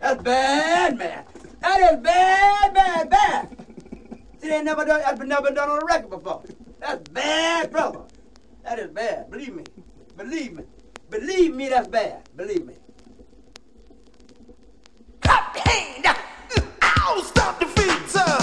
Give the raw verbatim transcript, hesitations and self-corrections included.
That's bad, man. That is bad, bad, bad. See, they ain't never done, that's been never done on a record before. That's bad, brother. That is bad. Believe me. Believe me. Believe me, that's bad. Believe me. Clap your hand. Ow, stop the feet, sir.